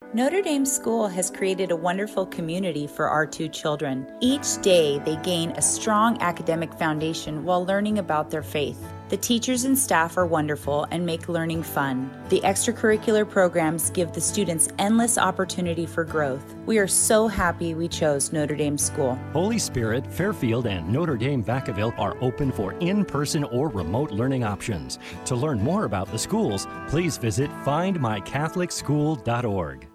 Notre Dame School has created a wonderful community for our two children. Each day, they gain a strong academic foundation while learning about their faith. The teachers and staff are wonderful and make learning fun. The extracurricular programs give the students endless opportunity for growth. We are so happy we chose Notre Dame School. Holy Spirit, Fairfield, and Notre Dame Vacaville are open for in-person or remote learning options. To learn more about the schools, please visit findmycatholicschool.org.